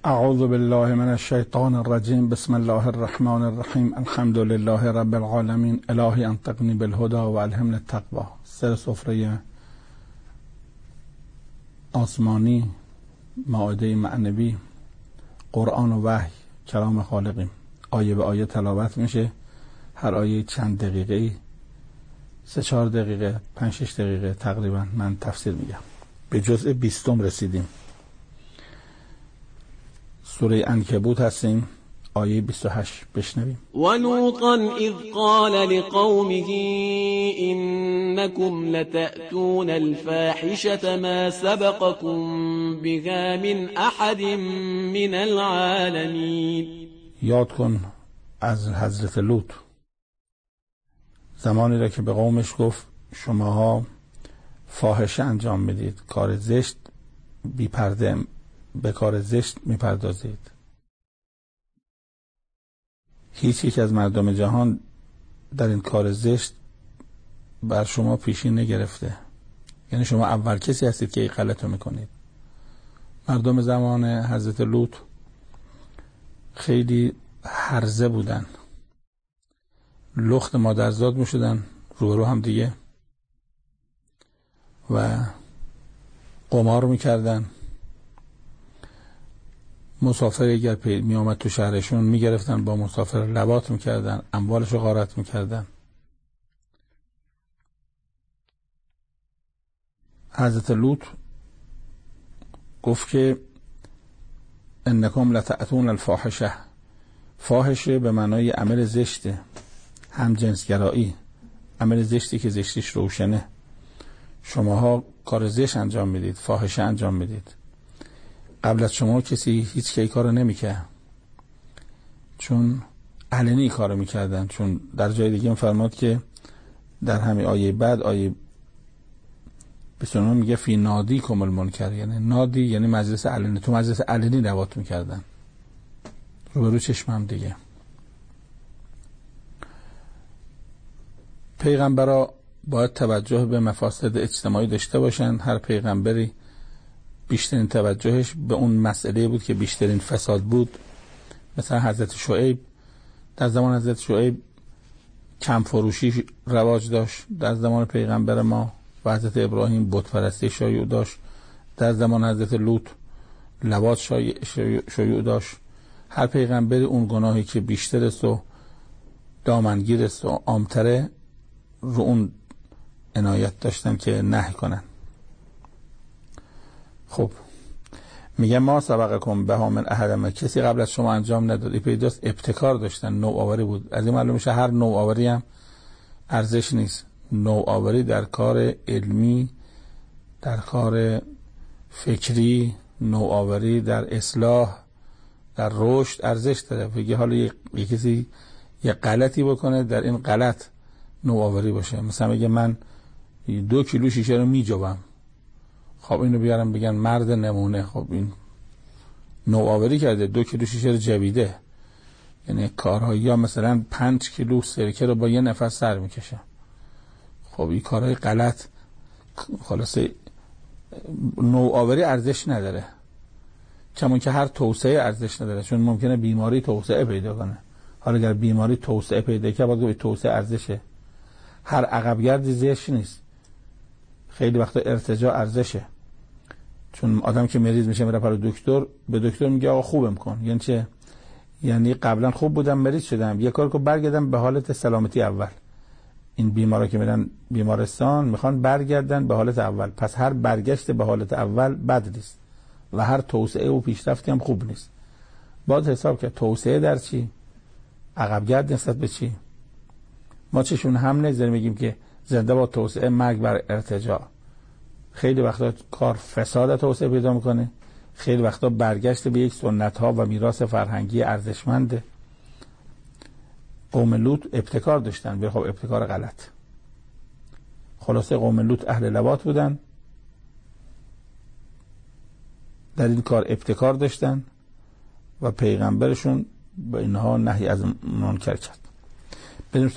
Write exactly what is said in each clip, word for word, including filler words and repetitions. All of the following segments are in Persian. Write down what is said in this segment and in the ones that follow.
اعوذ بالله من الشیطان الرجیم. بسم الله الرحمن الرحیم. الحمد لله رب العالمین. الهی انطقنی بالهدى و الهمنی التقوی. سر سفره آسمانی، مائده معنوی، قرآن و وحی، کلام خالقیم. آیه به آیه تلاوت میشه. هر آیه چند دقیقه، سه چهار دقیقه، پنج شش دقیقه تقریبا من تفسیر میگم. به جزء بیستم رسیدیم. سوره عنکبوت هستیم، آیه بیست و هشت. بشنویم. ولوطا اذ قال لقومه انکم لتأتون الفاحشة ما سبقكم بها من احد من العالمین. یاد کن از حضرت لوط، زمانی را که به قومش گفت شماها فاحشه انجام میدید، کار زشت، بی پرده به کار زشت میپردازید. هیچ یک از مردم جهان در این کار زشت بر شما پیشین نگرفته، یعنی شما اول کسی هستید که این غلط رو میکنید. مردم زمان حضرت لوط خیلی هرزه بودن، لخت مادرزاد میشدن روبرو هم دیگه و قمار میکردن. مسافر اگر می آمد تو شهرشون میگرفتن، با مسافر لواط میکردن، اموالش رو غارت میکردن. حضرت لوط گفت که انکم لتأتون الفاحشه. فاحشه به معنای عمل زشته، هم جنسگرایی، عمل زشتی که زشتیش روشنه. شماها کار زشت انجام میدید، فاحشه انجام میدید. قبل از شما کسی هیچ کی کارو نمیکرد، چون علنی کارو میکردن. چون در جای دیگه میفرماد که در همین آیه بعد، آیه بیست و نه میگه فی نادی کم المنکر، یعنی نادی یعنی مجلس علنی، تو مجلس علنی لواط میکردن روبرو چشم هم دیگه. پیغمبرا باید توجه به مفاسد اجتماعی داشته باشن. هر پیغمبری بیشترین توجهش به اون مسئله بود که بیشترین فساد بود. مثلا حضرت شعیب، در زمان حضرت شعیب کم فروشی رواج داشت. در زمان پیغمبر ما و حضرت ابراهیم بت پرستی شایع داشت. در زمان حضرت لوط لواط شایع داشت. هر پیغمبری اون گناهی که بیشتر است و دامنگیر است و عامتره رو اون عنایت داشتن که نهی کنن. خب میگه ما سبقکم بها من احد، کسی قبل از شما انجام نداد. پیداست ابتکار داشتن، نوآوری بود. از این معلوم میشه هر نوآوری هم ارزش نیست. نوآوری در کار علمی، در کار فکری، نوآوری در اصلاح، در رشد ارزش داره. بگه حالا یک کسی یه غلطی بکنه، در این غلط نوآوری باشه. مثلا میگه من دو کیلو شیشه رو میجوام، خب اینو بیارم بگن مرد نمونه. خب این نوآوری کرده، دو کیلو شیشه رو جویده. یعنی کارهایی، یا مثلا پنج کیلو سرکه رو با یه نفس سر میکشه. خب این کارهای غلط. خلاصه نوآوری ارزش نداره، چون که هر توسعه ارزش نداره، چون ممکنه بیماری توسعه پیدا کنه. حالا اگر بیماری توسعه پیدا کنه باید به توسعه ارزشه. هر عقبگردی زشت نیست. خیلی وقتا ارتجاع ارزشه، چون آدم که مریض میشه میره پر دکتر، به دکتر میگه آقا خوبم کن. یعنی چه؟ یعنی قبلا خوب بودم مریض شدم، یه کار کنم برگردم به حالت سلامتی اول. این بیمارا که میرن بیمارستان میخوان برگردن به حالت اول، پس هر برگشت به حالت اول بد نیست و هر توسعه و پیشرفتی هم خوب نیست. باید حساب کرد توسعه در چی، عقبگرد نسبت به چی. ما چشون هم نذاریم میگیم که زنده با توسعه، مرگ بر ارتجاع. خیلی وقتا کار فساد توسعه پیدا میکنه، خیلی وقتا برگشت به یک سنت ها و میراث فرهنگی ارزشمنده. قوم لوط ابتکار داشتن، به خب ابتکار غلط. خلاصه قوم لوط اهل لواط بودن، در این کار ابتکار داشتن و پیغمبرشون به اینها نهی از منکر کرد. بریم سراغ آیه بیست و نه. بشنوید. أَإِنَّكُمْ لَتَقُولُونَ عَلَى اللَّهِ مَا لَا تَعْلَمُونَ.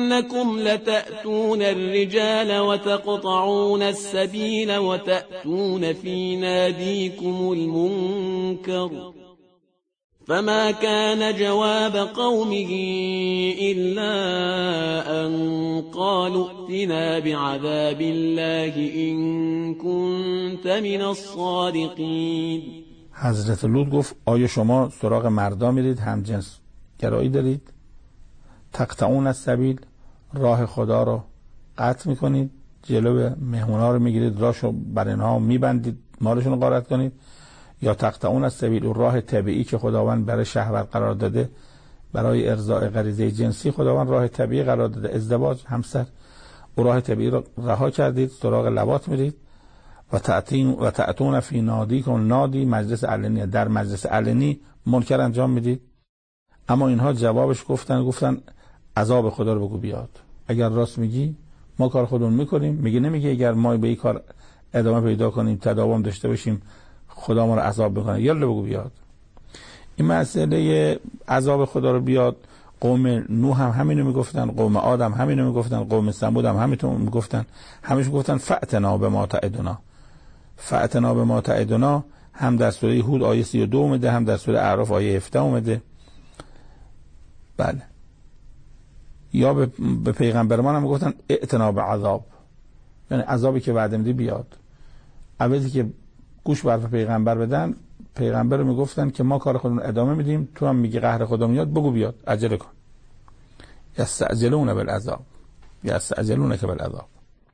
إنكم لتأتون الرجال وتقطعون السبيل وتأتون في ناديكم المنكر فما كان جواب قومه إلا أن قالوا ائتنا بعذاب الله إن كنت من الصادقين. حضرت لوط گفت آیا شما سراغ مردا میرید هم جنس گرایی دارید؟ تقطعون السبیل، راه خدا رو قطع میکنید، جلو مهمونا رو میگیرید، راهشو بر اینها میبندید، مالشون رو غارت کنید، یا تقطعون السبیل، راه طبیعی که خداوند برای شهوت قرار داده، برای ارضاء غریزه جنسی خداوند راه طبیعی قرار داده، ازدواج، همسر، و راه طبیعی رو رها کردید، سراغ لواط میرید. و تأتین و تأتون فی نادیکم، نادی مجلس علنی، در مجلس علنی منکر انجام میدید. اما اینها جوابش گفتن گفتن عذاب خدا رو بگو بیاد. اگر راست میگی ما کار خودمون میکنیم. میگه نمیگه اگر ما به این کار ادامه پیدا کنیم، تداوم داشته باشیم، خدا ما رو عذاب بکنه. یالا بگو بیاد. این مسئله عذاب خدا رو بیاد، قوم نوح هم همینو میگفتن، قوم عاد هم همینو میگفتن، قوم ثمود هم همینو میگفتن. همش میگفتن فأتنا بما تعدنا. فأتنا بما تعدنا هم در سوره هود آیه سی و دو اومده، هم در سوره اعراف آیه هفده اومده. بله. یا به, به پیغمبرمان هم میگفتن ائتنا بعذاب، یعنی عذابی که وعده میدی بیاد. اولی که گوش بر پیغمبر بدن، پیغمبر رو میگفتن که ما کار خودمون ادامه میدیم، تو هم میگی قهر خدا میاد، بگو بیاد، عجله کن. یستعجلون بالعذاب، یستعجلونک بالعذاب.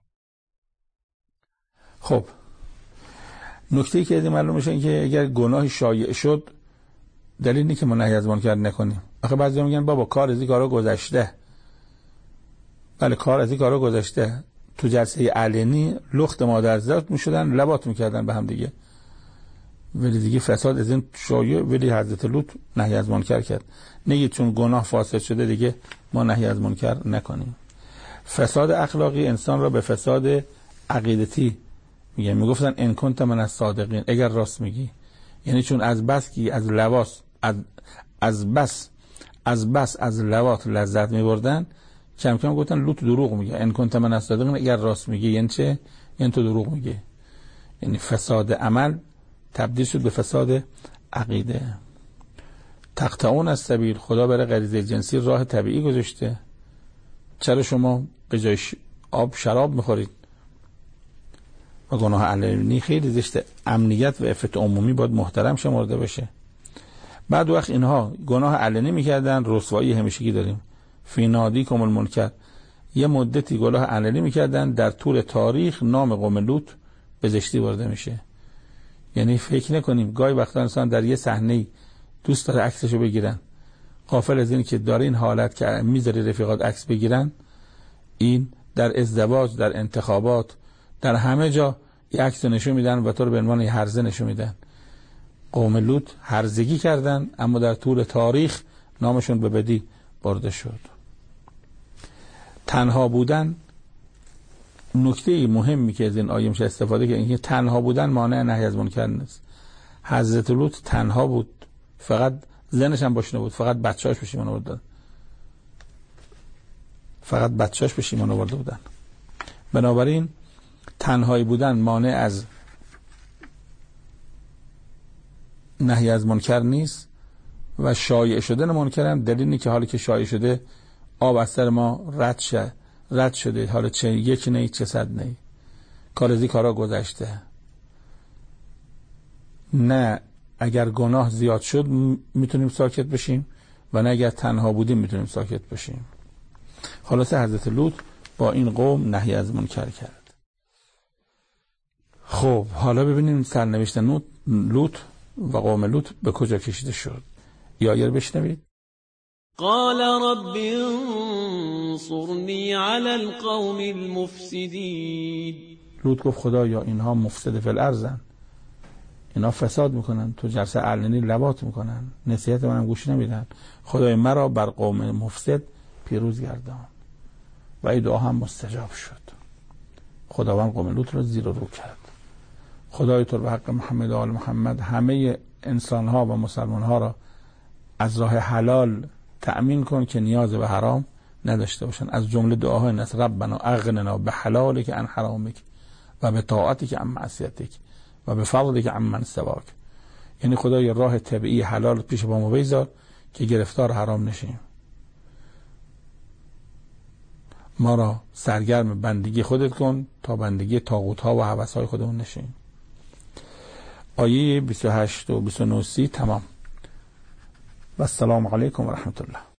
خب نکته‌ای که معلوم میشه این که اگر گناه شایع شد دلیل نیست که ما نهی از منکر نکنیم. آخه بعضیا میگن بابا کار از این کارا گذشته. بله کار از این کارا گذشته. تو جلسه علنی لخت مادرزاد میشدن، لواط میکردن به هم دیگه، ولی دیگه فساد از این شایع، ولی حضرت لوط نهی از منکر کرد. نگید چون گناه فاسد شده دیگه ما نهی از منکر نکنیم. فساد اخلاقی انسان را به فساد عقیدتی میگه. میگفتن ان کنت من الصادقین، اگر راست میگی. یعنی چون از بس کی از لواس از از بس از بس از لواط لذت میبردن، کم کم گفتن لوط دروغ میگه. ان کنت من الصادقین، اگر راست میگی. یعنی چه؟ یعنی تو دروغ میگی. یعنی فساد عمل تبدیل شد به فساد عقیده. تقطعون السبیل، خدا برای غریزه جنسی راه طبیعی گذاشته. چرا شما به جای آب شراب میخورید؟ و گناه علنی خیلی زشته. امنیت و عفت عمومی باید محترم شمرده بشه. بعد وقت اینها گناه علنی میکردن، رسوایی همیشگی داریم. فی نادیکم المنکر، یه مدتی گناه علنی میکردن، در طول تاریخ نام قوم لوط به زشتی برده میشه. یعنی فکر نکنیم گاهی وقتا انسان در یه صحنه دوست داره عکسشو بگیرن، غافل از این که داره این حالت که میذاری رفیقات عکس بگیرن. این در ازدواج، در انتخابات، در همه جا یه عکس نشون میدن و تو رو به عنوان یه هرزه نشون میدن. قوم لوط هرزگی کردن، اما در طول تاریخ نامشون به بدی برده شد. تنها بودن نکته مهمی که از این آیه میشه استفاده که اینکه تنها بودن مانع نهی از منکر نیست. حضرت لوط تنها بود، فقط زنش هم باش نبود، فقط بچه‌اش به ایمان آوردن. فقط بچه‌اش به ایمان آورده بودن. بنابراین تنهایی بودن مانع از نهی از منکر نیست و شایع شدن منکر هم دلیل نیست که حالی که شایع شده آب از سر ما رد شه رد شده، حالا چه یک نه چه صد نه، کار از این کارا گذشته. نه اگر گناه زیاد شد میتونیم ساکت بشیم و نه اگر تنها بودیم میتونیم ساکت بشیم. خلاصه حضرت لوط با این قوم نهی از منکر کرد. خب حالا ببینیم سرنوشت لوط و قوم لوط به کجا کشیده شد. یا آیه رو بشنوید. قال رب انصرنی علی القوم المفسدین. لوط گفت خدایا اینها مفسد فی الارضن، اینا فساد میکنن، تو جلسه علنی لواط میکنن، نصیحت منم گوش نمیدن. خدای مرا بر قوم مفسد پیروز گردان. و این دعا هم مستجاب شد. خداوند قوم لوط رو زیر و رو کرد. خدای تو به حق محمد و آل محمد همه انسان ها و مسلمان ها را از راه حلال تأمین کن که نیاز به حرام نداشته باشن. از جمله دعاهای این است: ربنا اغننا بحلالک عن حرامک و به طاعتک عن معصیتک و به فضلک عن من سواک. یعنی خدای راه طبیعی حلال پیش با ما بگذار که گرفتار حرام نشیم. ما را سرگرم بندگی خودت کن تا بندگی طاغوت ها و هوس های خودمون نشیم. آیه بیست و هشت و بیست و نه تمام. و السلام علیکم و رحمت الله.